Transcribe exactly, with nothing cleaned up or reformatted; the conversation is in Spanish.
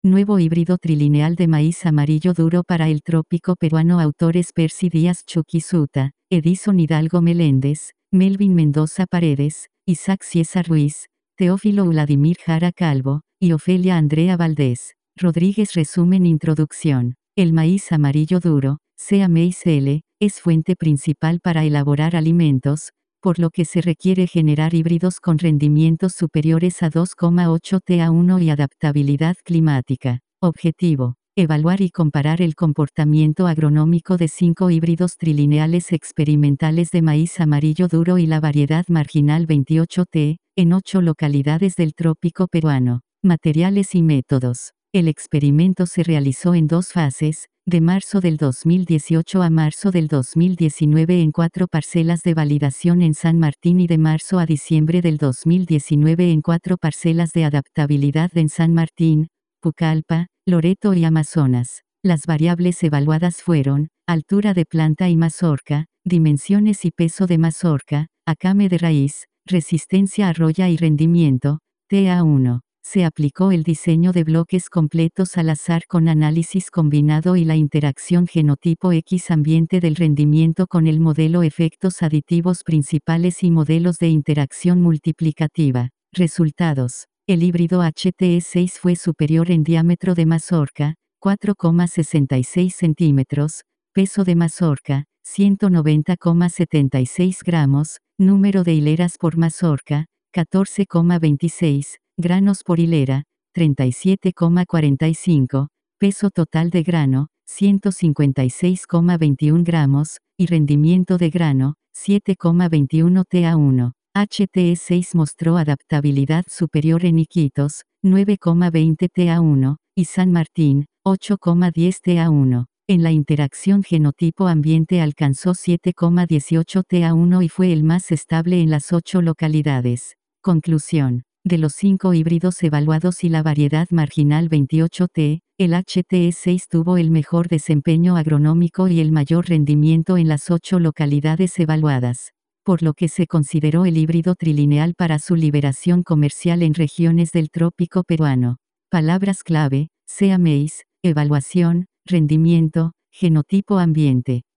Nuevo híbrido trilineal de maíz amarillo duro para el trópico peruano. Autores: Percy Díaz Chuquisuta, Edison Hidalgo Meléndez, Melvin Mendoza Paredes, Isaac Ciesa Ruiz, Teófilo Vladimir Jara Calvo, y Ofelia Andrea Valdés Rodríguez. Resumen. Introducción. El maíz amarillo duro, sea Maize L, es fuente principal para elaborar alimentos, por lo que se requiere generar híbridos con rendimientos superiores a dos coma ocho T a uno y adaptabilidad climática. Objetivo: evaluar y comparar el comportamiento agronómico de cinco híbridos trilineales experimentales de maíz amarillo duro y la variedad marginal veintiocho T, en ocho localidades del trópico peruano. Materiales y métodos. El experimento se realizó en dos fases, de marzo del dos mil dieciocho a marzo del dos mil diecinueve en cuatro parcelas de validación en San Martín y de marzo a diciembre del dos mil diecinueve en cuatro parcelas de adaptabilidad en San Martín, Pucallpa, Loreto y Amazonas. Las variables evaluadas fueron: altura de planta y mazorca, dimensiones y peso de mazorca, acame de raíz, resistencia a roya y rendimiento, T a uno. Se aplicó el diseño de bloques completos al azar con análisis combinado y la interacción genotipo X ambiente del rendimiento con el modelo efectos aditivos principales y modelos de interacción multiplicativa. Resultados. El híbrido H T E seis fue superior en diámetro de mazorca, cuatro coma sesenta y seis centímetros, peso de mazorca, ciento noventa coma setenta y seis gramos, número de hileras por mazorca, catorce coma veintiséis, granos por hilera, treinta y siete coma cuarenta y cinco, peso total de grano, ciento cincuenta y seis coma veintiuno gramos, y rendimiento de grano, siete coma veintiuno T a uno. H T E seis mostró adaptabilidad superior en Iquitos, nueve coma veinte T a uno, y San Martín, ocho coma diez T a uno. En la interacción genotipo ambiente alcanzó siete coma dieciocho T a uno y fue el más estable en las ocho localidades. Conclusión. De los cinco híbridos evaluados y la variedad marginal veintiocho T, el H T E seis tuvo el mejor desempeño agronómico y el mayor rendimiento en las ocho localidades evaluadas, por lo que se consideró el híbrido trilineal para su liberación comercial en regiones del trópico peruano. Palabras clave: sea Maize, evaluación, rendimiento, genotipo ambiente.